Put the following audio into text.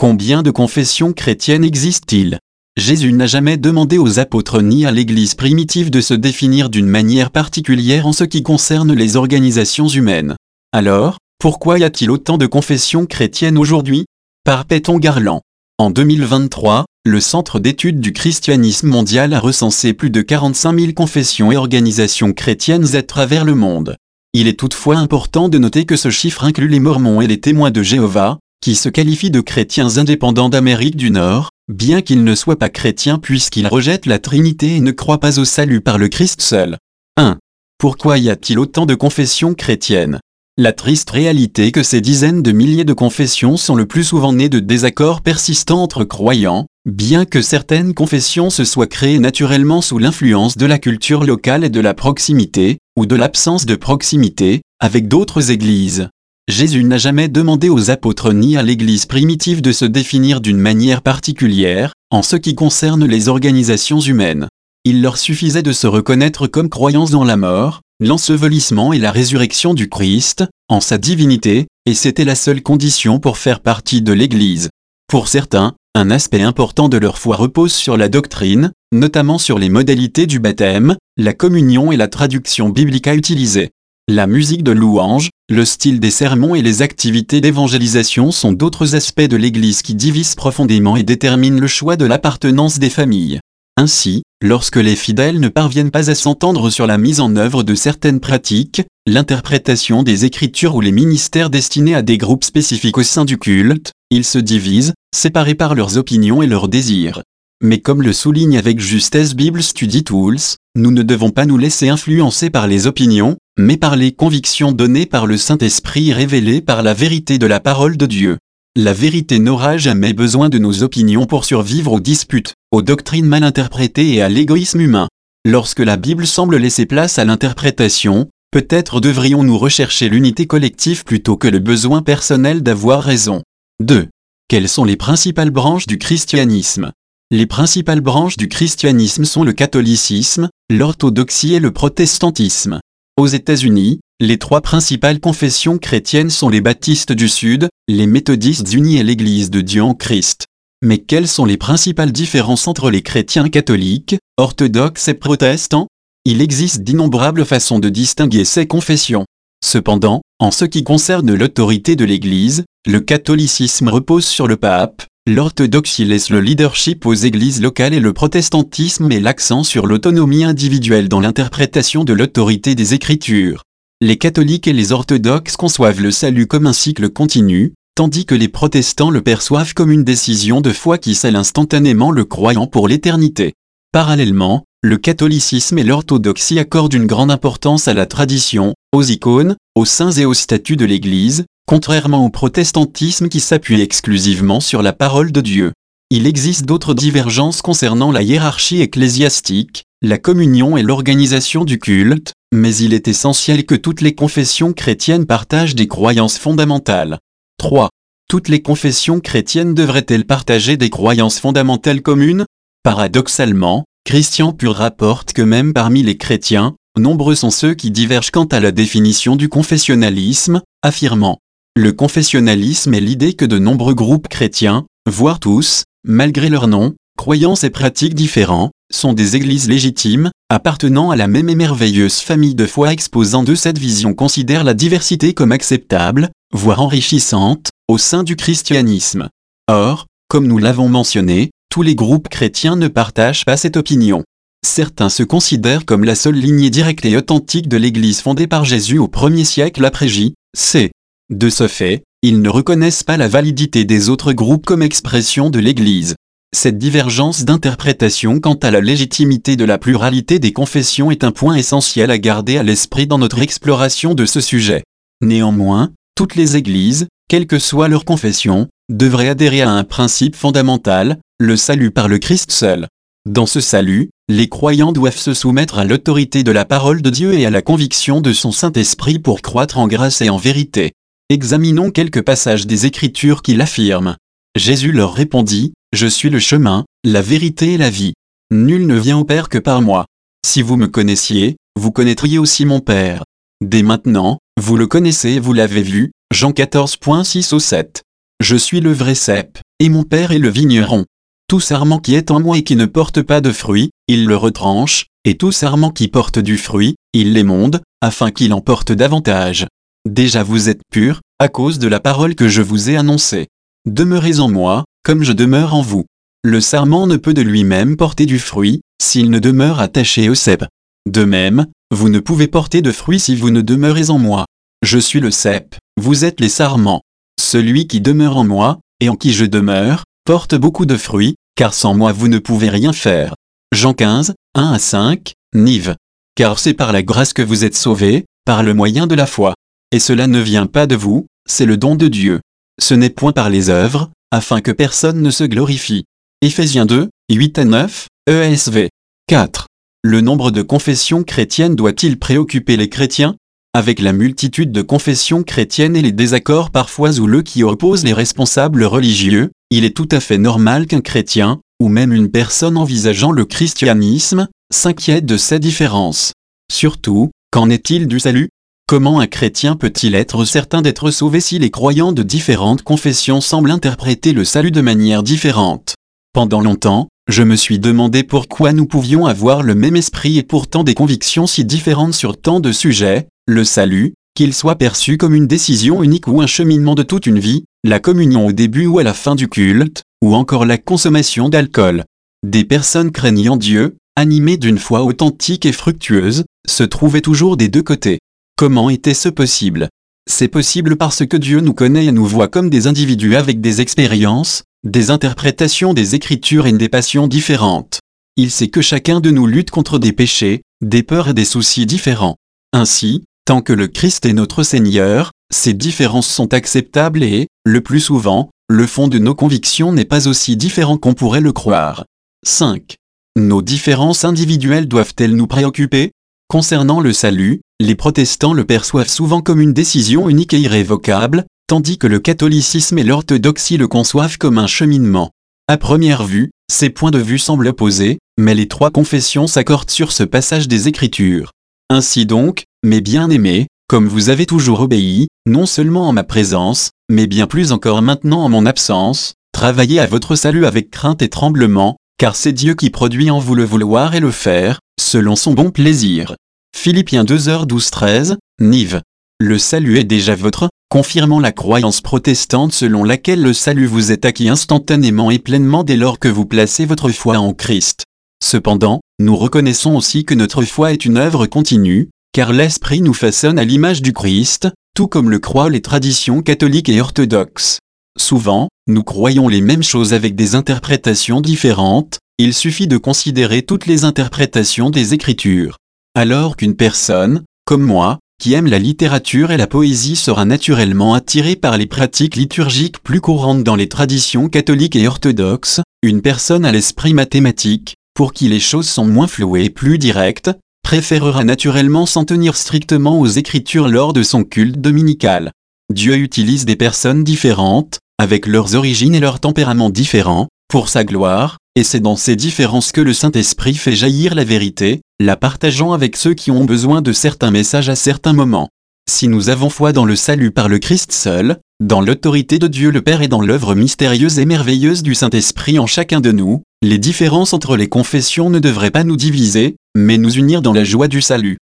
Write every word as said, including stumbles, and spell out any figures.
Combien de confessions chrétiennes existent-ils? Jésus n'a jamais demandé aux apôtres ni à l'Église primitive de se définir d'une manière particulière en ce qui concerne les organisations humaines. Alors, pourquoi y a-t-il autant de confessions chrétiennes aujourd'hui? Par Peyton Garland. En deux mille vingt-trois, le Centre d'études du christianisme mondial a recensé plus de quarante-cinq mille confessions et organisations chrétiennes à travers le monde. Il est toutefois important de noter que ce chiffre inclut les Mormons et les témoins de Jéhovah, qui se qualifient de chrétiens indépendants d'Amérique du Nord, bien qu'ils ne soient pas chrétiens puisqu'ils rejettent la Trinité et ne croient pas au salut par le Christ seul. un. Pourquoi y a-t-il autant de confessions chrétiennes? La triste réalité est que ces dizaines de milliers de confessions sont le plus souvent nées de désaccords persistants entre croyants, bien que certaines confessions se soient créées naturellement sous l'influence de la culture locale et de la proximité, ou de l'absence de proximité, avec d'autres églises. Jésus n'a jamais demandé aux apôtres ni à l'Église primitive de se définir d'une manière particulière, en ce qui concerne les organisations humaines. Il leur suffisait de se reconnaître comme croyants dans la mort, l'ensevelissement et la résurrection du Christ, en sa divinité, et c'était la seule condition pour faire partie de l'Église. Pour certains, un aspect important de leur foi repose sur la doctrine, notamment sur les modalités du baptême, la communion et la traduction biblique à utiliser. La musique de louange, le style des sermons et les activités d'évangélisation sont d'autres aspects de l'Église qui divisent profondément et déterminent le choix de l'appartenance des familles. Ainsi, lorsque les fidèles ne parviennent pas à s'entendre sur la mise en œuvre de certaines pratiques, l'interprétation des Écritures ou les ministères destinés à des groupes spécifiques au sein du culte, ils se divisent, séparés par leurs opinions et leurs désirs. Mais comme le souligne avec justesse Bible Study Tools, nous ne devons pas nous laisser influencer par les opinions, mais par les convictions données par le Saint-Esprit et révélées par la vérité de la parole de Dieu. La vérité n'aura jamais besoin de nos opinions pour survivre aux disputes, aux doctrines mal interprétées et à l'égoïsme humain. Lorsque la Bible semble laisser place à l'interprétation, peut-être devrions-nous rechercher l'unité collective plutôt que le besoin personnel d'avoir raison. deux. Quelles sont les principales branches du christianisme? Les principales branches du christianisme sont le catholicisme, l'orthodoxie et le protestantisme. Aux États-Unis, les trois principales confessions chrétiennes sont les baptistes du Sud, les méthodistes unis et l'Église de Dieu en Christ. Mais quelles sont les principales différences entre les chrétiens catholiques, orthodoxes et protestants? Il existe d'innombrables façons de distinguer ces confessions. Cependant, en ce qui concerne l'autorité de l'Église, le catholicisme repose sur le pape, l'orthodoxie laisse le leadership aux églises locales et le protestantisme met l'accent sur l'autonomie individuelle dans l'interprétation de l'autorité des Écritures. Les catholiques et les orthodoxes conçoivent le salut comme un cycle continu, tandis que les protestants le perçoivent comme une décision de foi qui scelle instantanément le croyant pour l'éternité. Parallèlement, le catholicisme et l'orthodoxie accordent une grande importance à la tradition, aux icônes, aux saints et aux statuts de l'Église, contrairement au protestantisme qui s'appuie exclusivement sur la parole de Dieu. Il existe d'autres divergences concernant la hiérarchie ecclésiastique, la communion et l'organisation du culte, mais il est essentiel que toutes les confessions chrétiennes partagent des croyances fondamentales. trois. Toutes les confessions chrétiennes devraient-elles partager des croyances fondamentales communes? Paradoxalement, Christian Pur rapporte que même parmi les chrétiens, nombreux sont ceux qui divergent quant à la définition du confessionnalisme, affirmant: le confessionnalisme est l'idée que de nombreux groupes chrétiens, voire tous, malgré leurs noms, croyances et pratiques différents, sont des églises légitimes, appartenant à la même et merveilleuse famille de foi. Exposant de cette vision considère la diversité comme acceptable, voire enrichissante, au sein du christianisme. Or, comme nous l'avons mentionné, tous les groupes chrétiens ne partagent pas cette opinion. Certains se considèrent comme la seule lignée directe et authentique de l'Église fondée par Jésus au premier siècle après J C De ce fait, ils ne reconnaissent pas la validité des autres groupes comme expression de l'Église. Cette divergence d'interprétation quant à la légitimité de la pluralité des confessions est un point essentiel à garder à l'esprit dans notre exploration de ce sujet. Néanmoins, toutes les églises, quelle que soit leur confession, devraient adhérer à un principe fondamental, le salut par le Christ seul. Dans ce salut, les croyants doivent se soumettre à l'autorité de la parole de Dieu et à la conviction de son Saint-Esprit pour croître en grâce et en vérité. Examinons quelques passages des Écritures qui l'affirment. Jésus leur répondit: « Je suis le chemin, la vérité et la vie. Nul ne vient au Père que par moi. Si vous me connaissiez, vous connaîtriez aussi mon Père. Dès maintenant, vous le connaissez et vous l'avez vu. » Jean quatorze, six au sept. Je suis le vrai cep, Et mon Père est le vigneron. Tout sarment qui est en moi et qui ne porte pas de fruit, il le retranche, et tout sarment qui porte du fruit, il l'émonde, afin qu'il en porte davantage. Déjà vous êtes purs, à cause de la parole que je vous ai annoncée. Demeurez en moi, comme je demeure en vous. Le sarment ne peut de lui-même porter du fruit, s'il ne demeure attaché au cep. De même, vous ne pouvez porter de fruit si vous ne demeurez en moi. Je suis le cep, vous êtes les sarments. Celui qui demeure en moi, et en qui je demeure, porte beaucoup de fruits, car sans moi vous ne pouvez rien faire. Jean quinze, un à cinq, Nive. Car c'est par la grâce que vous êtes sauvés, par le moyen de la foi. Et cela ne vient pas de vous, c'est le don de Dieu. Ce n'est point par les œuvres, afin que personne ne se glorifie. Éphésiens deux, huit à neuf, E S V. quatre. Le nombre de confessions chrétiennes doit-il préoccuper les chrétiens? Avec la multitude de confessions chrétiennes et les désaccords parfois houleux qui opposent les responsables religieux, il est tout à fait normal qu'un chrétien, ou même une personne envisageant le christianisme, s'inquiète de ces différences. Surtout, qu'en est-il du salut? Comment un chrétien peut-il être certain d'être sauvé si les croyants de différentes confessions semblent interpréter le salut de manière différente? Pendant longtemps, je me suis demandé pourquoi nous pouvions avoir le même esprit et pourtant des convictions si différentes sur tant de sujets, le salut, qu'il soit perçu comme une décision unique ou un cheminement de toute une vie, la communion au début ou à la fin du culte, ou encore la consommation d'alcool. Des personnes craignant Dieu, animées d'une foi authentique et fructueuse, se trouvaient toujours des deux côtés. Comment était-ce possible? C'est possible parce que Dieu nous connaît et nous voit comme des individus avec des expériences, des interprétations des Écritures et des passions différentes. Il sait que chacun de nous lutte contre des péchés, des peurs et des soucis différents. Ainsi, tant que le Christ est notre Seigneur, ces différences sont acceptables et, le plus souvent, le fond de nos convictions n'est pas aussi différent qu'on pourrait le croire. cinq. Nos différences individuelles doivent-elles nous préoccuper? Concernant le salut, les protestants le perçoivent souvent comme une décision unique et irrévocable, tandis que le catholicisme et l'orthodoxie le conçoivent comme un cheminement. À première vue, ces points de vue semblent opposés, mais les trois confessions s'accordent sur ce passage des Écritures. Ainsi donc, mes bien-aimés, comme vous avez toujours obéi, non seulement en ma présence, mais bien plus encore maintenant en mon absence, travaillez à votre salut avec crainte et tremblement, car c'est Dieu qui produit en vous le vouloir et le faire, selon son bon plaisir. Philippiens deux heures douze treize, Nive. Le salut est déjà votre, confirmant la croyance protestante selon laquelle le salut vous est acquis instantanément et pleinement dès lors que vous placez votre foi en Christ. Cependant, nous reconnaissons aussi que notre foi est une œuvre continue, car l'Esprit nous façonne à l'image du Christ, tout comme le croient les traditions catholiques et orthodoxes. Souvent, nous croyons les mêmes choses avec des interprétations différentes, il suffit de considérer toutes les interprétations des Écritures. Alors qu'une personne, comme moi, qui aime la littérature et la poésie sera naturellement attirée par les pratiques liturgiques plus courantes dans les traditions catholiques et orthodoxes, une personne à l'esprit mathématique, pour qui les choses sont moins floues et plus directes, préférera naturellement s'en tenir strictement aux Écritures lors de son culte dominical. Dieu utilise des personnes différentes, avec leurs origines et leurs tempéraments différents, pour sa gloire, et c'est dans ces différences que le Saint-Esprit fait jaillir la vérité, la partageant avec ceux qui ont besoin de certains messages à certains moments. Si nous avons foi dans le salut par le Christ seul, dans l'autorité de Dieu le Père et dans l'œuvre mystérieuse et merveilleuse du Saint-Esprit en chacun de nous, les différences entre les confessions ne devraient pas nous diviser, mais nous unir dans la joie du salut.